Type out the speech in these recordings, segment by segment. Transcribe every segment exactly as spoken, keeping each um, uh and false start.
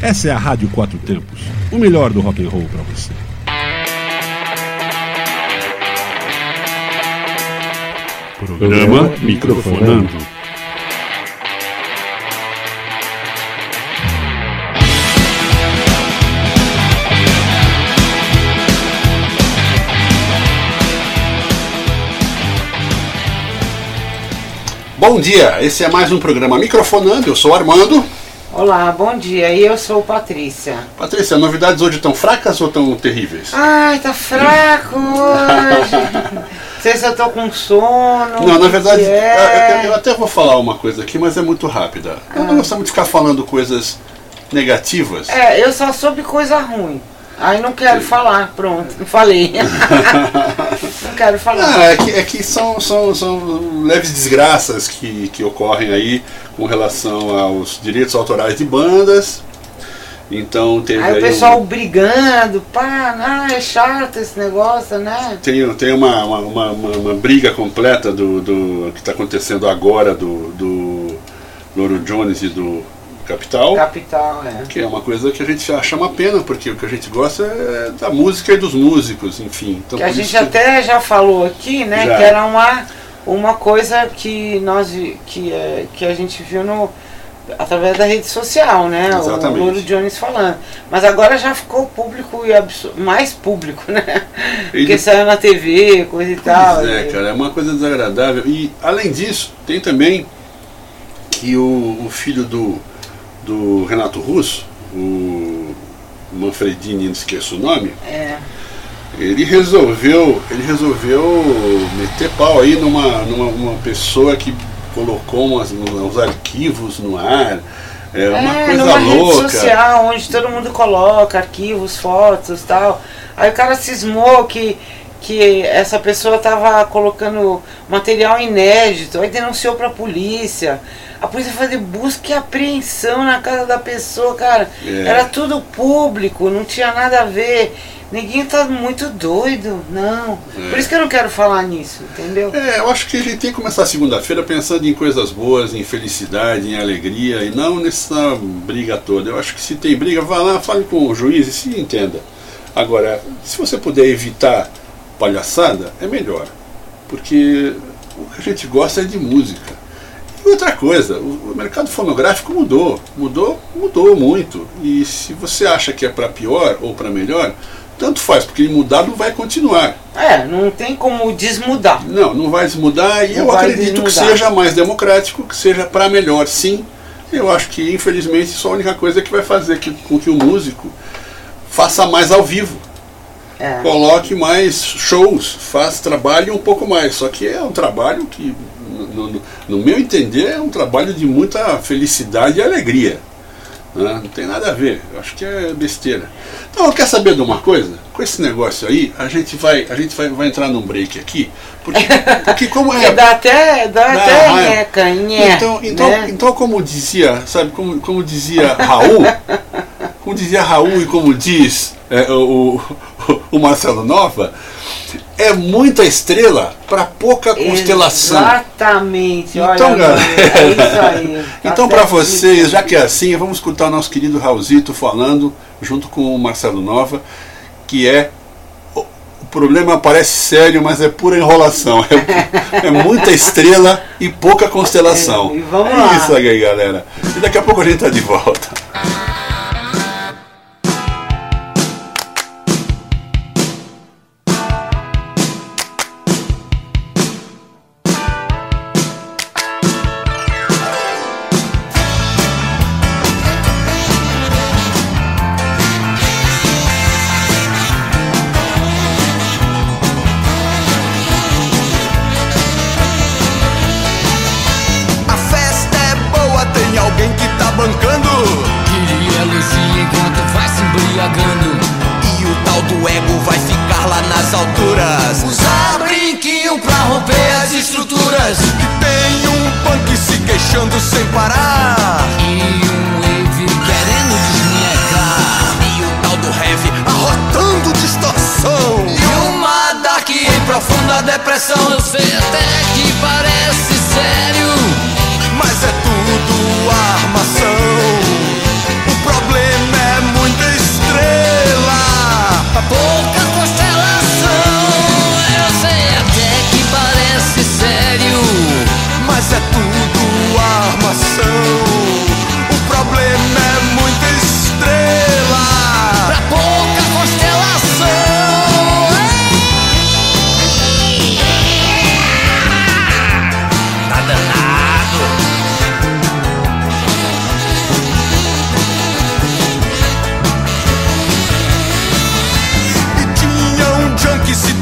Essa é a Rádio Quatro Tempos, o melhor do rock and roll para você. Programa Microfonando. Bom dia, esse é mais um programa Microfonando, eu sou o Armando. Olá, bom dia, e eu sou Patrícia. Patrícia, novidades hoje tão fracas ou tão terríveis? Ai, tá fraco hoje. Não sei se eu tô com sono. Não, na verdade, é? eu, eu até vou falar uma coisa aqui, mas é muito rápida. Eu ah. não gostamos de ficar falando coisas negativas. É, eu só soube coisa ruim. Aí não quero Sim. falar, pronto, não falei. Não quero falar. Não, é que, é que são, são, são leves desgraças que, que ocorrem aí com relação aos direitos autorais de bandas. Então teve aí, aí o pessoal um... brigando, pá, ah, é chato esse negócio, né? Tem, tem uma, uma, uma, uma briga completa do, do que está acontecendo agora do, do Loro Jones e do Capital, Capital, é. Que é uma coisa que a gente acha uma pena, porque o que a gente gosta é da música e dos músicos, enfim. Então, que a gente que... até já falou aqui, né, já. que era uma, uma coisa que, nós, que, é, que a gente viu no, através da rede social, né, Exatamente. O Loro Jones falando. Mas agora já ficou público e absurdo, mais público, né, e porque do... saiu na T V, coisa e pois tal. É, e... cara, é uma coisa desagradável. E, além disso, tem também que o, o filho do do Renato Russo, o Manfredini, não esqueço o nome, é. ele resolveu ele resolveu meter pau aí numa, numa uma pessoa que colocou umas, uns arquivos no ar, é uma é, coisa numa louca. Rede social, onde todo mundo coloca arquivos, fotos e tal. Aí o cara cismou que que essa pessoa estava colocando material inédito, aí denunciou para a polícia. A polícia fazer busca e apreensão na casa da pessoa, cara. É. Era tudo público, não tinha nada a ver. Ninguém tá muito doido, não. É. Por isso que eu não quero falar nisso, entendeu? É, eu acho que a gente tem que começar segunda-feira pensando em coisas boas, em felicidade, em alegria, e não nessa briga toda. Eu acho que se tem briga, vá lá, fale com o juiz e se entenda. Agora, se você puder evitar palhaçada, é melhor. Porque o que a gente gosta é de música. E outra coisa, o mercado fonográfico mudou, mudou, mudou muito. E se você acha que é para pior ou para melhor, tanto faz, porque mudar não vai continuar. É, não tem como desmudar. Não, não vai desmudar, e não eu acredito desmudar. Que seja mais democrático, que seja para melhor, sim. Eu acho que, infelizmente, isso é a única coisa que vai fazer que, com que o músico faça mais ao vivo. É. Coloque mais shows, faz trabalho um pouco mais. Só que é um trabalho que, no, no, no meu entender, é um trabalho de muita felicidade e alegria, né? Não tem nada a ver, eu acho que é besteira. Então, quer saber de uma coisa? Com esse negócio aí, a gente vai, a gente vai, vai entrar num break aqui, porque, porque como é... dá até, dá dá até nheca, nheca, então, então, né? Então, como dizia, sabe, como, como dizia Raul, como dizia Raul e como diz é, o, o, o Marcelo Nova, é muita estrela para pouca constelação. Exatamente. Então, olha, galera, é isso aí. Tá então, para vocês, já que é assim, vamos escutar o nosso querido Raulzito falando, junto com o Marcelo Nova, que é: o problema parece sério, mas é pura enrolação. É, é muita estrela e pouca constelação. É, e vamos é lá. Isso aí, galera. E daqui a pouco a gente tá de volta. Sem parar e um wave querendo desmunhecar e o tal do heavy arrotando distorção e uma dark em profunda depressão. Eu sei até que parece sério, mas é tudo armação. O problema é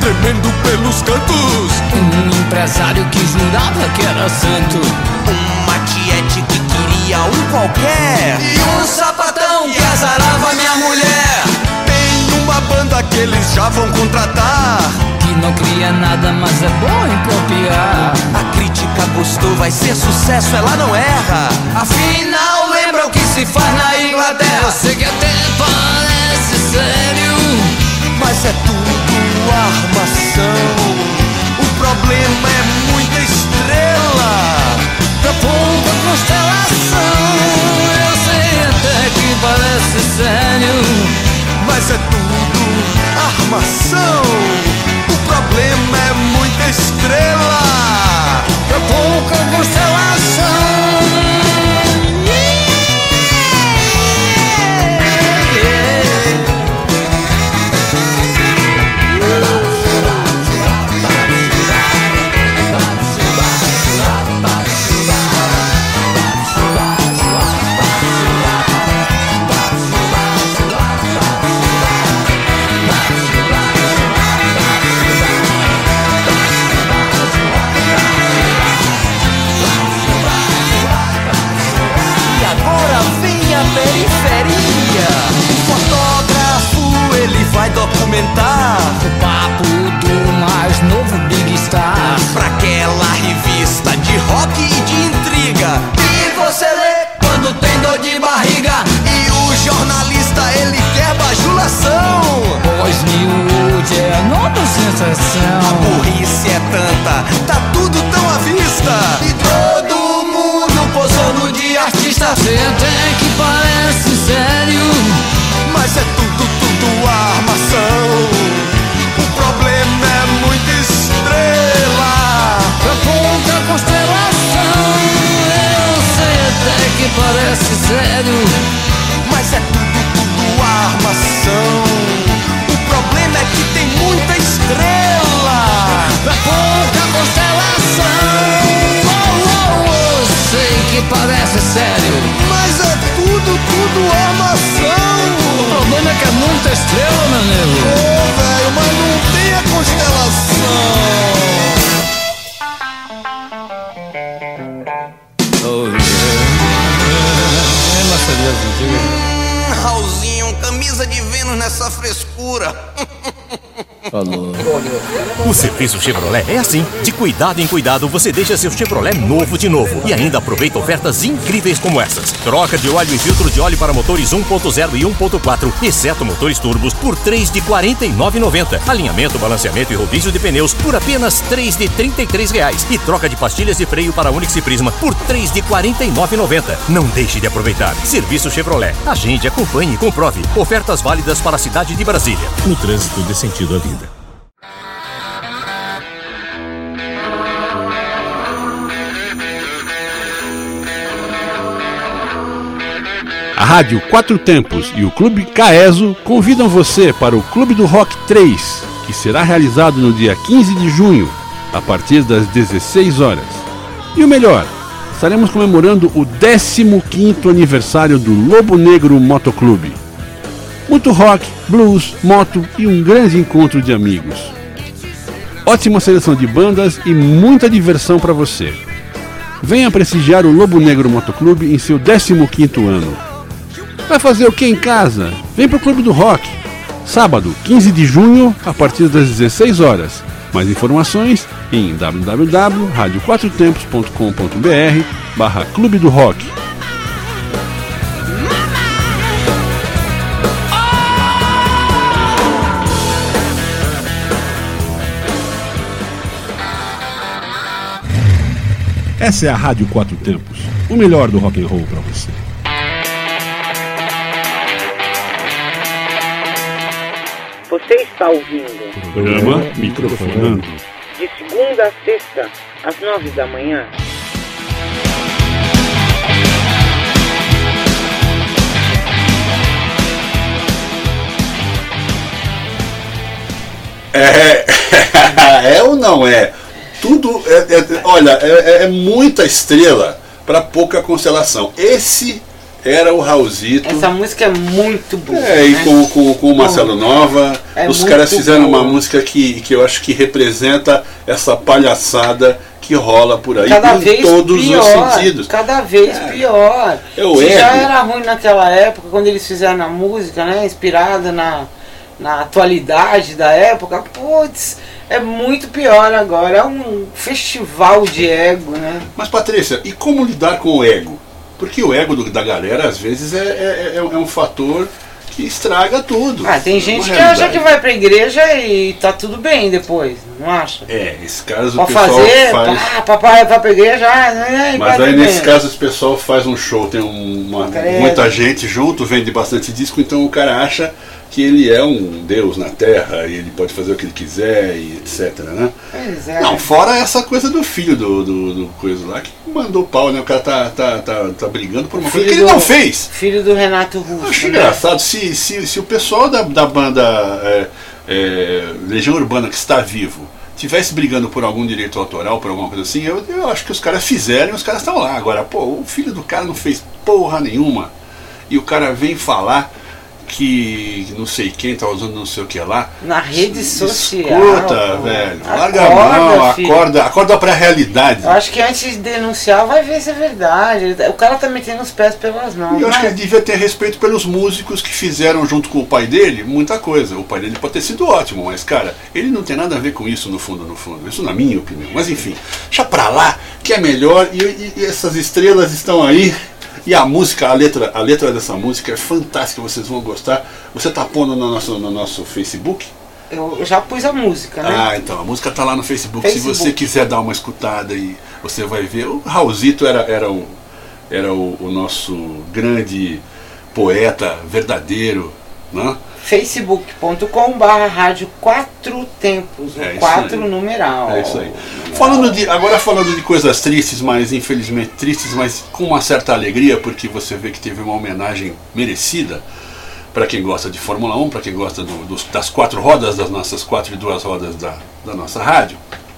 tremendo pelos cantos. Um empresário que jurava que era santo. Uma tiete que queria um qualquer. E um sapatão que azarava minha mulher. Tem uma banda que eles já vão contratar. Que não cria nada, mas é bom em copiar. A crítica gostou, vai ser sucesso, ela não erra. Afinal, lembra o que se faz na Inglaterra. Eu sei que até parece sério, mas é tudo armação. O problema é muita estrela pra pouca constelação. Eu sei até que parece sério, mas é tudo armação. O problema é muita estrela pra pouca constelação. periferia. O fotógrafo, ele vai documentar o papo do mais novo Big Star pra aquela revista de rock e de intriga. E você lê quando tem dor de barriga. E o jornalista, ele quer bajulação. Pois miúde é nova sensação. A burrice é tanta, tá tudo tão à vista. E todo mundo posando de artista. Você até que parece sério, mas é tudo, tudo armação. O problema é muita estrela pra pouca constelação. Eu sei até que parece sério, mas é tudo, tudo armação. O problema é que tem muita estrela pra pouca constelação. Oh, oh, oh, sei que parece sério, mas é tudo, tudo armação. O problema é que é muita estrela, meu nego. Ô, oh, velho, mas não tem a constelação. Oh, yeah. É, Marcelinho, hum, Raulzinho, camisa de Vênus nessa frescura. Falou. O serviço Chevrolet é assim. De cuidado em cuidado, você deixa seu Chevrolet novo de novo. E ainda aproveita ofertas incríveis como essas. Troca de óleo e filtro de óleo para motores um ponto zero e um ponto quatro, exceto motores turbos, por três de quarenta e nove reais e noventa centavos. Alinhamento, balanceamento e rodízio de pneus por apenas três de trinta e três reais. E troca de pastilhas de freio para Onix e Prisma por três de quarenta e nove reais e noventa centavos. Não deixe de aproveitar. Serviço Chevrolet. Agende, acompanhe e comprove. Ofertas válidas para a cidade de Brasília. No trânsito dê sentido à vida. A Rádio Quatro Tempos e o Clube Caeso convidam você para o Clube do Rock três, que será realizado no dia quinze de junho, a partir das dezesseis horas. E o melhor, estaremos comemorando o décimo quinto aniversário do Lobo Negro Motoclube. Muito rock, blues, moto e um grande encontro de amigos. Ótima seleção de bandas e muita diversão para você. Venha prestigiar o Lobo Negro Motoclube em seu décimo quinto ano. Vai fazer o que em casa? Vem pro Clube do Rock. Sábado, quinze de junho, a partir das dezesseis horas. Mais informações em w w w ponto rádio quatro tempos ponto com ponto b r barra Clube do Rock. Essa é a Rádio Quatro Tempos, o melhor do rock and roll para você. Você está ouvindo Programa Microfonando. de segunda a sexta, às nove da manhã. É, é ou não é? Tudo é, é, olha, é, é muita estrela para pouca constelação. Esse era o Raulzito. Essa música é muito boa. É, e né? com, com, com o Marcelo Nova, É os muito caras fizeram boa. uma música que, que eu acho que representa essa palhaçada que rola por aí Cada em vez todos pior, os sentidos. cada vez É. pior. É o Se já ego. era ruim naquela época, quando eles fizeram a música, né, inspirada na, na atualidade da época, putz, é muito pior agora. É um festival de ego, né? Mas Patrícia, e como lidar com o ego? Porque o ego do- da galera às vezes é, é, é- é um fator que estraga tudo. Ah, tem É gente uma que acha realidade. que vai pra igreja e tá tudo bem depois, não acha? É, nesse caso o Pode pessoal fazer, faz. pá, papai vai pra igreja, ah, né, e Mas vai aí tudo nesse bem. caso o pessoal faz um show, tem um- uma, Credo. muita gente junto, vende bastante disco, então o cara acha que ele é um deus na terra e ele pode fazer o que ele quiser e etc, né? Pois é. Não, fora essa coisa do filho do, do, do coisa lá que mandou pau, né? O cara tá, tá, tá, tá brigando por uma coisa que ele do- não fez. Filho do Renato Russo. Eu acho né? engraçado, se, se, se o pessoal da, da banda é, é, Legião Urbana que está vivo tivesse brigando por algum direito autoral, por alguma coisa assim, eu, eu acho que os caras fizeram e os caras estão lá. Agora, pô, o filho do cara não fez porra nenhuma e o cara vem falar que não sei quem tá usando não sei o que lá. Na rede social. Escuta, pô. velho, larga Acorda, a mão, filho. acorda, acorda pra realidade. Eu acho que antes de denunciar, vai ver se é verdade. O cara tá metendo os pés pelas mãos. E eu acho que mas- ele devia ter respeito pelos músicos que fizeram junto com o pai dele muita coisa. O pai dele pode ter sido ótimo, mas, cara, ele não tem nada a ver com isso no fundo, no fundo. Isso na minha opinião. Mas enfim, deixa pra lá, que é melhor. E, e- e essas estrelas estão aí. E a música, a letra, a letra dessa música é fantástica, vocês vão gostar. Você tá pondo no nosso, no nosso Facebook? Eu já pus a música, né? Ah, então, a música tá lá no Facebook. Facebook. Se você quiser dar uma escutada e você vai ver. O Raulzito era, era, o, era o, o nosso grande poeta verdadeiro, né? facebook ponto com barra rádio quatro tempos, É o isso quatro aí. numeral. É isso aí. Falando de, agora falando de coisas tristes, mas infelizmente tristes, mas com uma certa alegria, porque você vê que teve uma homenagem merecida para quem gosta de Fórmula um, para quem gosta do- dos- das quatro rodas, das nossas quatro e duas rodas da, da nossa rádio.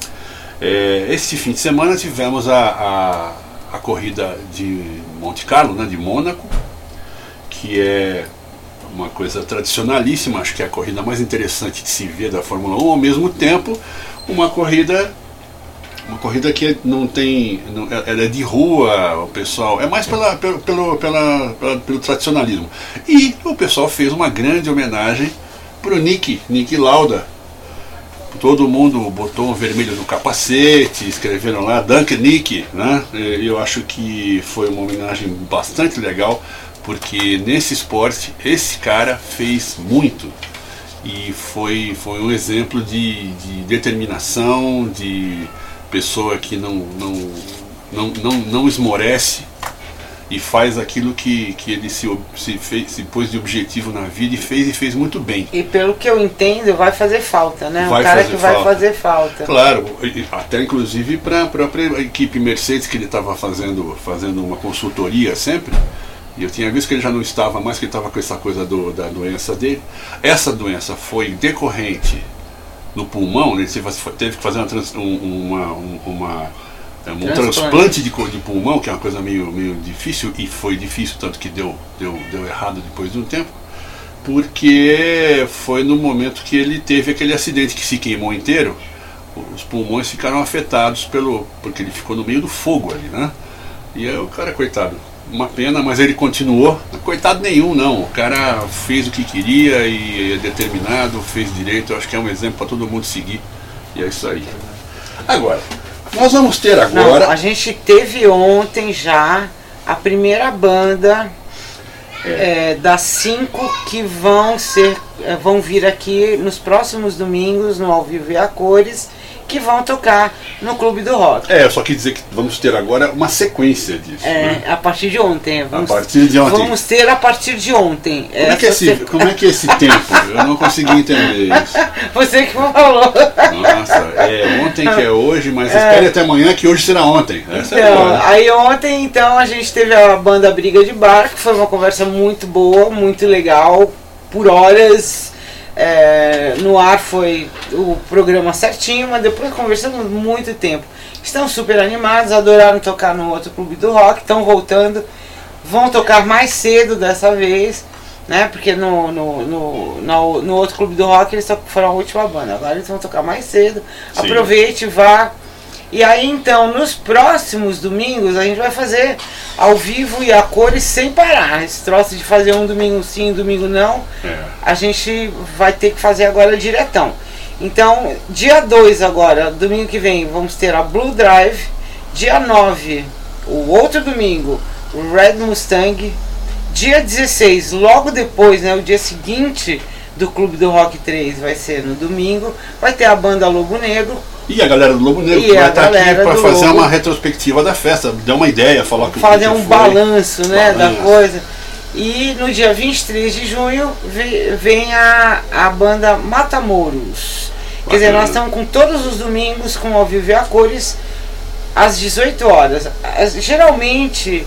É, esse fim de semana tivemos a, a, a corrida de Monte Carlo, né, de Mônaco, que é uma coisa tradicionalíssima, acho que é a corrida mais interessante de se ver da Fórmula um, ao mesmo tempo uma corrida uma corrida que não tem, não, ela é de rua, o pessoal é mais pela, pelo, pelo, pela, pela- pelo tradicionalismo, e o pessoal fez uma grande homenagem pro Nick, Nick Lauda. Todo mundo botou um vermelho no capacete, escreveram lá Dunk Nick, né? E eu acho que foi uma homenagem bastante legal, porque nesse esporte esse cara fez muito e foi, foi um exemplo de, de determinação, de pessoa que não, não, não, não, não esmorece e faz aquilo que, que ele se, ob- se, fez, se pôs de objetivo na vida e fez e fez muito bem. E pelo que eu entendo, vai fazer falta, né? Vai um cara fazer que vai falta. fazer falta. Claro, e- até inclusive para a própria equipe Mercedes, que ele estava fazendo, fazendo uma consultoria sempre, e eu tinha visto que ele já não estava mais, que ele estava com essa coisa do, da doença dele. Essa doença foi decorrente no pulmão, ele teve teve que fazer uma, trans- um, uma, um- uma- um Transplante. transplante de, co- de pulmão, que é uma coisa meio, meio difícil, e foi difícil, tanto que deu, deu, deu errado depois de um tempo, porque foi no momento que ele teve aquele acidente que se queimou inteiro, os pulmões ficaram afetados pelo, porque ele ficou no meio do fogo ali, né? E aí o cara, coitado, uma pena, mas ele continuou. Coitado nenhum, não. O cara fez o que queria e é determinado, fez direito. Eu acho que é um exemplo para todo mundo seguir. E é isso aí. Agora, nós vamos ter agora. Não, a gente teve ontem já a primeira banda é, das cinco que vão ser, é, vão vir aqui nos próximos domingos no Ao Vivo e a Cores, que vão tocar no Clube do Rock. É, eu só quis dizer que vamos ter agora uma sequência disso. É, né? a partir de ontem. Vamos, partir de ontem. Vamos ter a partir de ontem. Como é, que é Essa esse, se- como é que é esse tempo? Eu não consegui entender isso. Você que falou. Nossa, é ontem que é hoje, mas espere até amanhã que hoje será ontem. Essa é boa, Então, né? aí ontem então a gente teve a banda Briga de Bar, que foi uma conversa muito boa, muito legal, por horas. É, no ar foi o programa certinho, mas depois conversamos muito tempo. Estão super animados, adoraram tocar no outro Clube do Rock, estão voltando. Vão tocar mais cedo dessa vez, né? Porque no, no, no, no, no outro Clube do Rock eles foram a última banda. Agora eles vão tocar mais cedo. Sim. Aproveite, vá. E aí então, nos próximos domingos, a gente vai fazer ao vivo e a cores sem parar. Esse troço de fazer um domingo sim, um domingo não, é. A gente vai ter que fazer agora diretão. Então, dia dois agora, domingo que vem, vamos ter a Blue Drive. Dia nove, o outro domingo, o Red Mustang. Dia dezesseis, logo depois, né, o dia seguinte do Clube do Rock três, vai ser no domingo, vai ter a banda Lobo Negro. E a galera do Lobo Negro e que vai estar aqui para fazer Lobo. uma retrospectiva da festa, dar uma ideia, falar que fazer que um foi. balanço, né, balanço da coisa. E no dia vinte e três de junho vem a, a banda Matamoros. Bacana. Quer dizer, nós estamos com todos os domingos com ao vivo e a cores às dezoito horas. Geralmente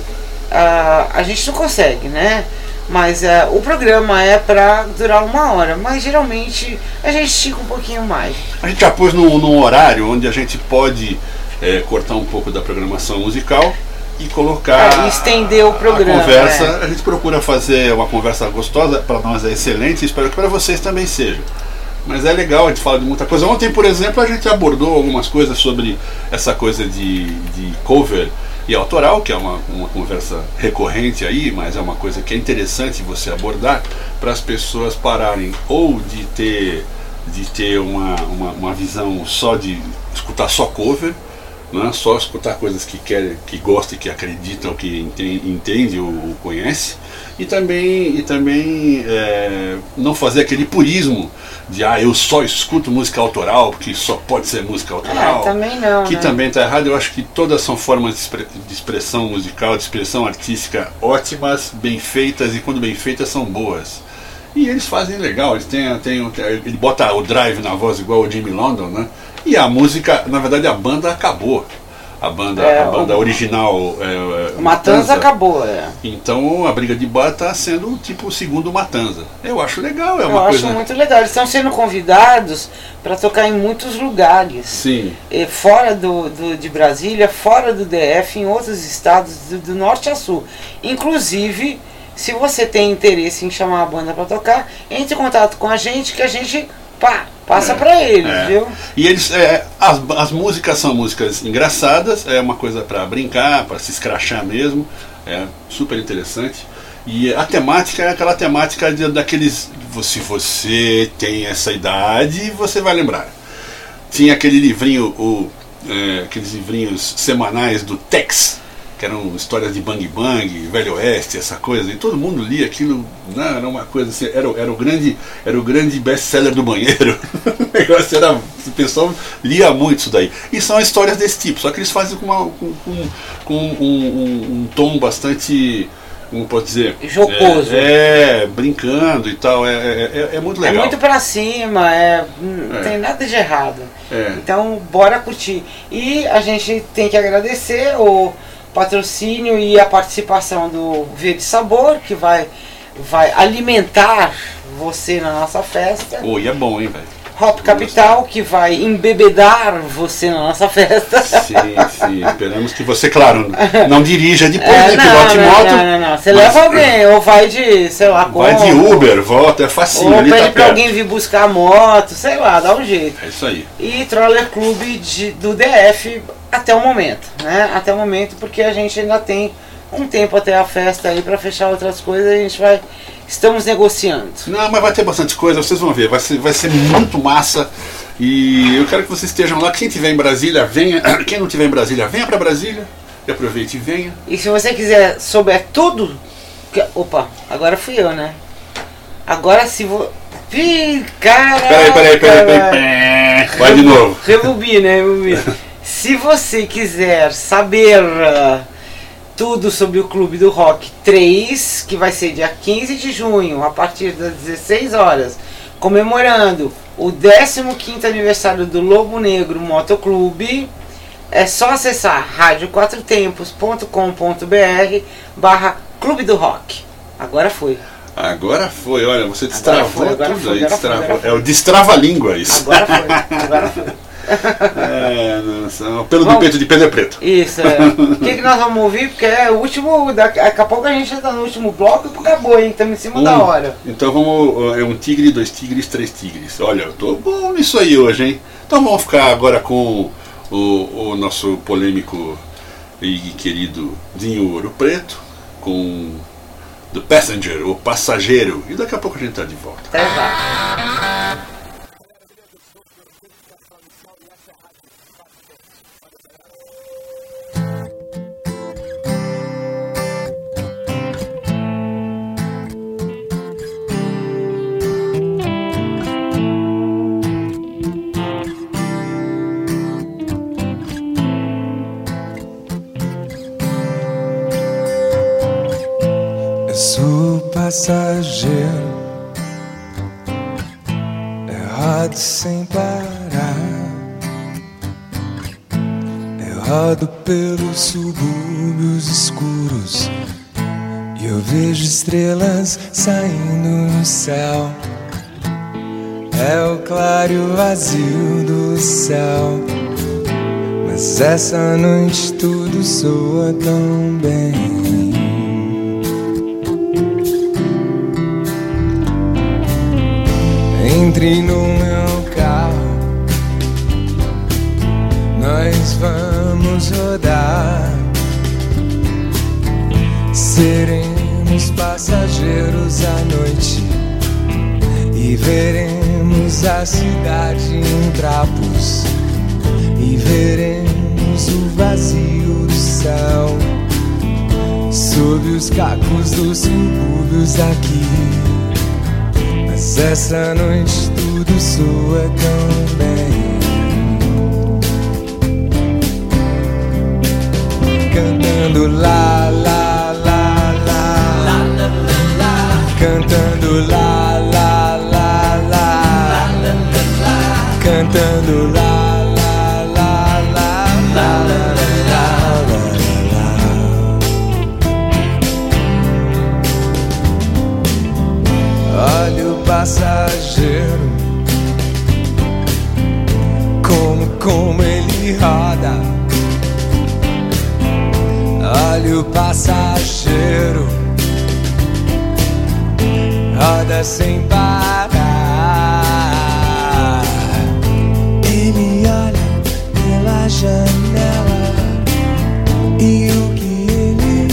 a, a gente não consegue, né? Mas uh, o programa é para durar uma hora, mas geralmente a gente estica um pouquinho mais. A gente já pôs num, num horário onde a gente pode é, cortar um pouco da programação musical e colocar é, estender o programa. A conversa, é. A gente procura fazer uma conversa gostosa, para nós é excelente, espero que para vocês também seja. Mas é legal, a gente fala de muita coisa. Ontem, por exemplo, a gente abordou algumas coisas sobre essa coisa de, de cover e autoral, que é uma, uma conversa recorrente aí, mas é uma coisa que é interessante você abordar para as pessoas pararem ou de ter, de ter uma, uma, uma visão só de escutar só cover, né? Só escutar coisas que querem, que gostam e que acreditam, que entende, entende ou, ou conhece, e também, e também é, não fazer aquele purismo de ah, eu só escuto música autoral, porque só pode ser música autoral. É, também não, que né? também está errado. Eu acho que todas são formas de, expre de expressão musical, de expressão artística ótimas, bem feitas, e quando bem feitas são boas. E eles fazem legal, eles têm, têm, ele bota o drive na voz igual o Jimmy London, né? E a música, na verdade a banda acabou. A banda, é, a banda o, original é, Matanza, Matanza acabou, é. Então a Briga de Bar está sendo tipo o segundo Matanza. Eu acho legal, é Eu uma acho coisa... muito legal. Eles estão sendo convidados para tocar em muitos lugares. Sim. E fora do, do, de Brasília, fora do D F, em outros estados do, do norte a sul. Inclusive, se você tem interesse em chamar a banda para tocar, entre em contato com a gente que a gente pá, passa é, para eles, é. viu? E eles, é, as, as músicas são músicas engraçadas, é uma coisa para brincar, para se escrachar mesmo, é super interessante. E a temática é aquela temática de, daqueles, se você tem essa idade, você vai lembrar. Tinha aquele livrinho, o, é, aqueles livrinhos semanais do Tex, que eram histórias de Bang Bang, Velho Oeste, essa coisa, e todo mundo lia aquilo, né, era uma coisa assim, era, era o grande, era o grande best-seller do banheiro. O negócio era, o pessoal lia muito isso daí. E são histórias desse tipo, só que eles fazem com, uma, com, com, com um, um, um tom bastante, como pode dizer? Jocoso. É, é brincando e tal, é, é, é muito legal. É muito pra cima, é, não é. tem nada de errado. É. Então, bora curtir. E a gente tem que agradecer o patrocínio e a participação do Verde Sabor, que vai, vai alimentar você na nossa festa. Oi, oh, é bom, hein, velho? Hop Capital, que vai embebedar você na nossa festa. Sim, sim. Esperamos que você, claro, não dirija depois, é, né? Não, Pilote não, moto. Não, não, não. Você mas, leva alguém, ou vai de, sei lá, como. Vai de Uber, volta, é facinho. Ou ali pede tá pra perto. alguém vir buscar a moto, sei lá, dá um jeito. É isso aí. E Troller Clube de, do D F até o momento, né? Até o momento, porque a gente ainda tem um tempo até a festa aí pra fechar outras coisas, a gente vai. Estamos negociando. Não, mas vai ter bastante coisa, vocês vão ver, vai ser, vai ser muito massa. E eu quero que vocês estejam lá. Quem estiver em Brasília, venha. Quem não estiver em Brasília, venha para Brasília. E aproveite e venha. E se você quiser souber tudo. Que, opa, agora fui eu, né? Agora se vou. Ih, caraca! Peraí, peraí, peraí, peraí. Vai de novo. Rebobina, rebobina. Se você quiser saber uh, tudo sobre o Clube do Rock três, que vai ser dia quinze de junho, a partir das dezesseis horas, comemorando o décimo quinto aniversário do Lobo Negro Motoclube, é só acessar rádio quatro tempos ponto com ponto br barra Clube do Rock. Agora foi. Agora foi, olha, você destravou agora foi, agora tudo foi, aí. agora Destravou. foi, agora foi. É o destrava-língua isso. Agora foi, agora foi. É, nossa, pelo do peito de Pedro é preto. Isso, é. O que, que nós vamos ouvir? Porque é o último. Daqui a pouco a gente já tá no último bloco e acabou, hein? Estamos em cima um, da hora. Então vamos. É um tigre, dois tigres, três tigres. Olha, eu tô bom nisso aí hoje, hein? Então vamos ficar agora com o, o nosso polêmico e querido Dinho Ouro Preto, com The Passenger, o passageiro. E daqui a pouco a gente tá de volta. Até já. Sou passageiro, errado sem parar, errado pelos subúrbios escuros, e eu vejo estrelas saindo no céu. É o claro e o vazio do céu, mas essa noite tudo soa tão bem. Entre no meu carro, nós vamos rodar. Seremos passageiros à noite e veremos a cidade em trapos, e veremos o vazio do céu sob os cacos dos subúrbios daqui. Mas essa noite tudo soa tão bem. Cantando lá, lá, lá, lá, cantando lá, lá, lá, lá, cantando lá, lá, lá, lá, lá, lá. Olha o passageiro, como, como ele roda. Olha o passageiro, roda sem parar. Ele olha pela janela e o que ele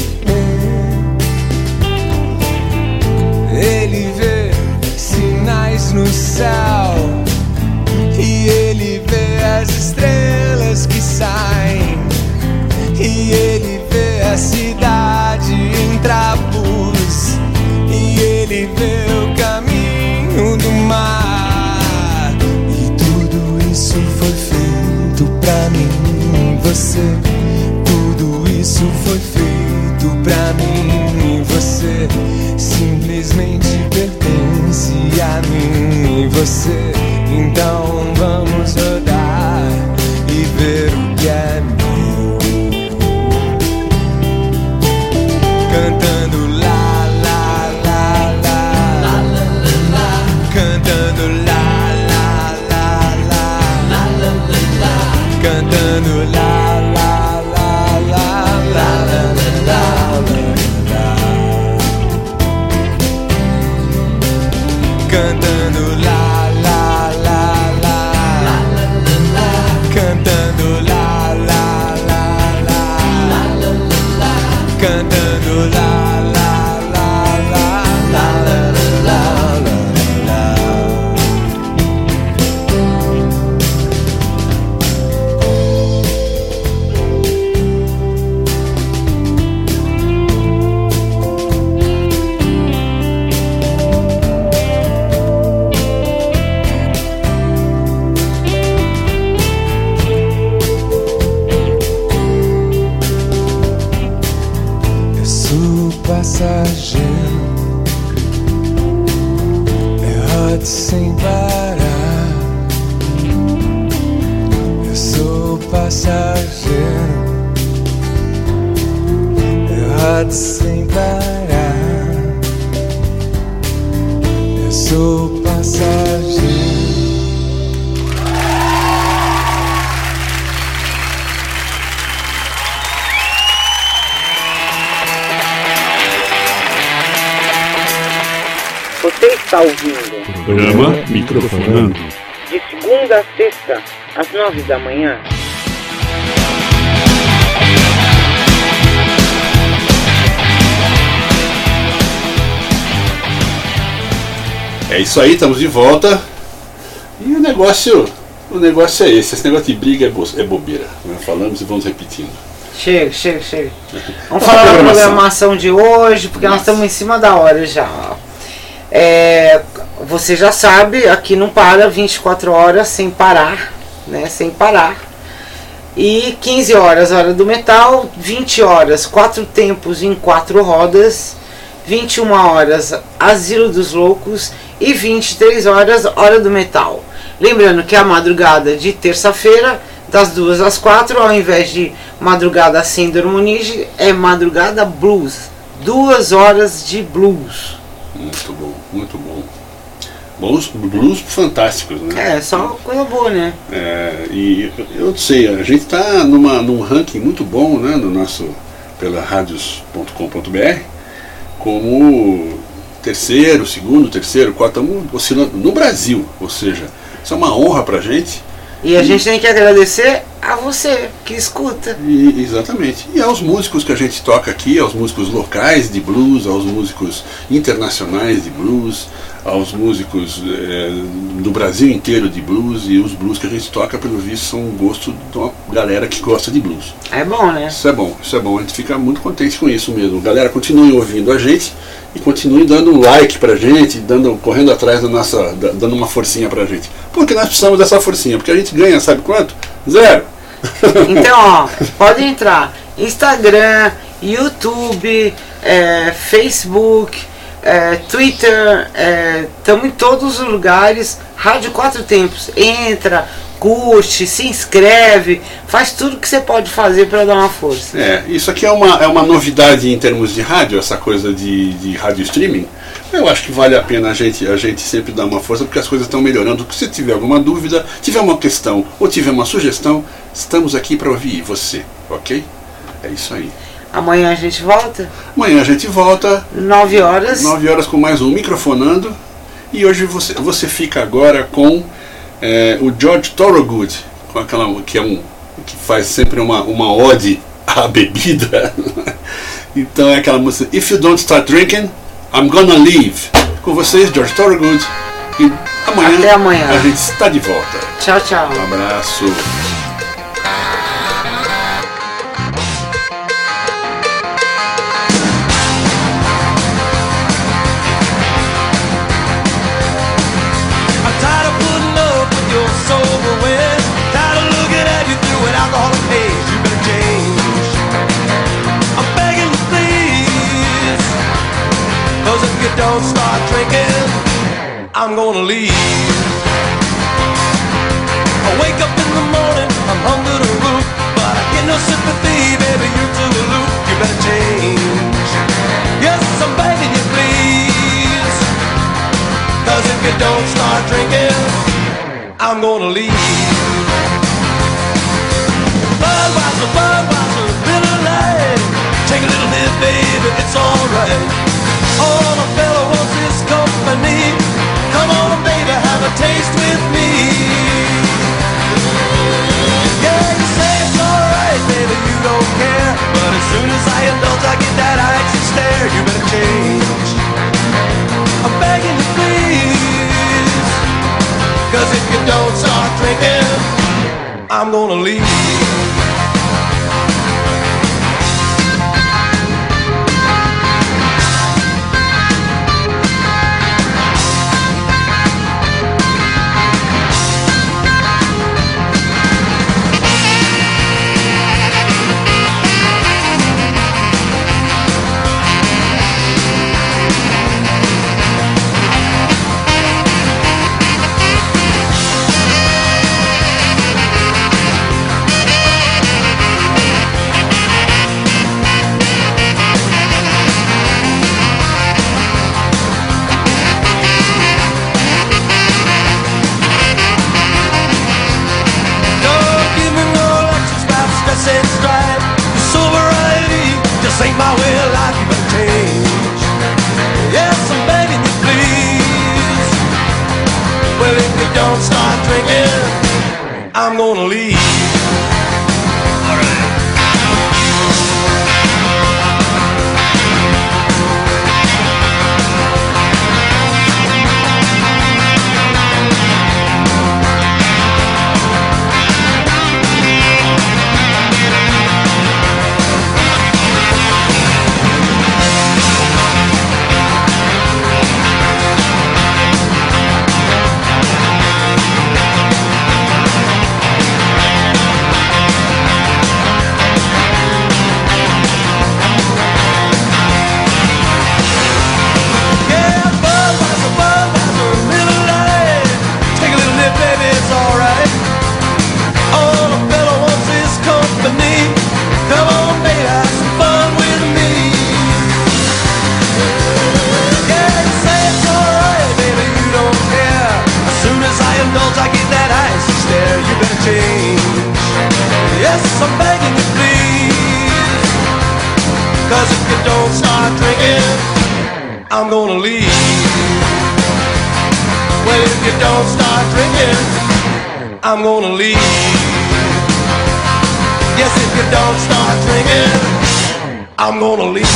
vê? Ele vê sinais no céu e ele vê as estrelas que saem, e ele vê a cidade em trapos, e ele vê o caminho do mar. E tudo isso foi feito pra mim e você. Tudo isso foi feito pra mim e você. Simplesmente pertence a mim e você. Então vamos rodar e ver o que é meu. Cantando lá, lá, lá, lá, cantando lá, lá, lá, lá, cantando lá, lá, lá, lá, lá, cantando lá, lá, lá, lá, cantando lá, lá, lá, lá, cantando lá, lá, lá, lá, lá, lá, lá. Eu sou passageiro, errado sem parar. Eu sou passageiro, errado sem parar. Eu sou passageiro. Você está ouvindo Programa Microfonando. de segunda a sexta, às nove da manhã. É isso aí, estamos de volta. E o negócio, o negócio é esse. Esse negócio de briga é, bo é bobeira. Nós falamos e vamos repetindo. Chega, chega, chega. Vamos falar da programação de hoje, porque Nossa. nós estamos em cima da hora já. É, você já sabe, aqui não para vinte e quatro horas sem parar, né? Sem parar. E quinze horas, hora do metal, vinte horas, quatro tempos em quatro rodas, vinte e uma horas, Asilo dos Loucos e vinte e três horas, hora do metal. Lembrando que a madrugada de terça-feira, das duas às quatro, ao invés de madrugada sem dormonige, é madrugada blues. Duas horas de blues. Muito bom, muito bom. Bons blues fantásticos, né? É, só coisa boa, né? É, e eu não sei, a gente tá numa, num ranking muito bom, né? No nosso, pela radios ponto com ponto br, como terceiro, segundo, terceiro, quarto, estamos oscilando no Brasil, ou seja, isso é uma honra pra gente. E a e, gente tem que agradecer a você que escuta. E, exatamente. E aos músicos que a gente toca aqui, aos músicos locais de blues, aos músicos internacionais de blues, aos músicos é, do Brasil inteiro de blues, e os blues que a gente toca, pelo visto, são um gosto de uma galera que gosta de blues. É bom, né? Isso é bom, isso é bom. A gente fica muito contente com isso mesmo. Galera, continue ouvindo a gente e continue dando um like pra gente, dando, correndo atrás da nossa, da, dando uma forcinha pra gente. Porque nós precisamos dessa forcinha, porque a gente ganha, sabe quanto? Zero. Então, ó, pode entrar Instagram, YouTube, é, Facebook, é, Twitter, estamos é, em todos os lugares. Rádio Quatro Tempos. Entra, curte, se inscreve, faz tudo que você pode fazer para dar uma força. É, isso aqui é uma, é uma novidade em termos de rádio, essa coisa de, de rádio streaming. Eu acho que vale a pena a gente, a gente sempre dar uma força, porque as coisas estão melhorando. Se tiver alguma dúvida, tiver uma questão ou tiver uma sugestão, estamos aqui para ouvir você, ok? É isso aí. Amanhã a gente volta? Amanhã a gente volta. Nove horas. Nove horas com mais um Microfonando. E hoje você, você fica agora com é, o George Thorogood, com aquela, que, é um, que faz sempre uma, uma ode à bebida. Então é aquela música If You Don't Start Drinking, I'm Gonna Leave. Com vocês, George Thorogood. E amanhã, Até amanhã a gente está de volta. Tchau, tchau. Um abraço. Don't start drinking, I'm gonna leave. I wake up in the morning, I'm hung to the roof, but I get no sympathy, baby, you're too aloof. You better change. Yes, I'm begging you, please. Cause if you don't start drinking, I'm gonna leave. Budweiser, Budweiser, Miller Lite. Take a little hit, baby, it's alright. All a fella wants is company. Come on, baby, have a taste with me. Yeah, you say it's alright, baby, you don't care. But as soon as I indulge, I get that anxious stare. You better change. I'm begging you, please. Cause if you don't start drinking, I'm gonna leave. I'm gonna leave. I'm gonna leave. Well, if you don't start drinking, I'm gonna leave. Yes, if you don't start drinking, I'm gonna leave.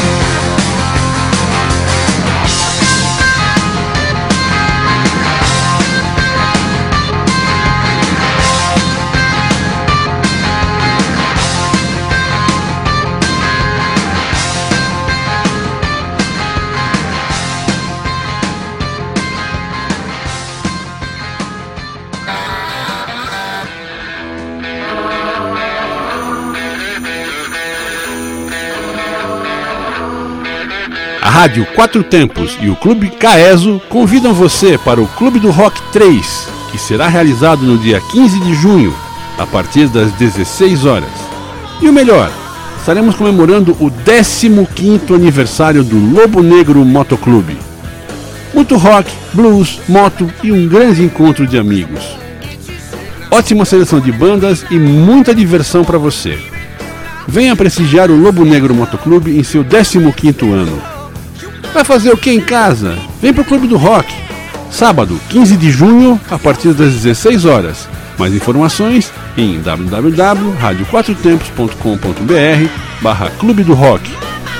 A Rádio Quatro Tempos e o Clube Caeso convidam você para o Clube do Rock três, que será realizado no dia quinze de junho, a partir das dezesseis horas. E o melhor, estaremos comemorando o décimo quinto aniversário do Lobo Negro Motoclube. Muito rock, blues, moto e um grande encontro de amigos. Ótima seleção de bandas e muita diversão para você. Venha prestigiar o Lobo Negro Motoclube em seu décimo quinto ano. Vai fazer o que em casa? Vem pro Clube do Rock. Sábado, quinze de junho, a partir das dezesseis horas. Mais informações em w w w ponto rádio quatro tempos ponto com ponto b r barra Clube do Rock.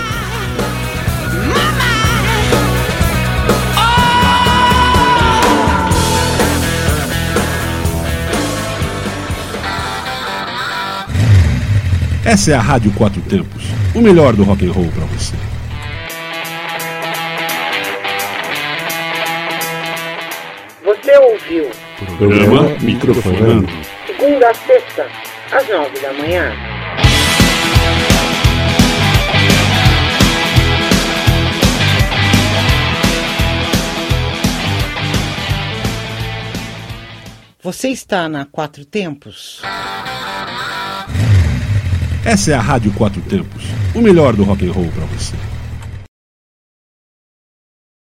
Essa é a Rádio Quatro Tempos, o melhor do rock and roll para você. Você ouviu Programa Microfonando. segunda a sexta, às nove da manhã. Você está na Quatro Tempos? Essa é a Rádio Quatro Tempos, o melhor do rock and roll para você.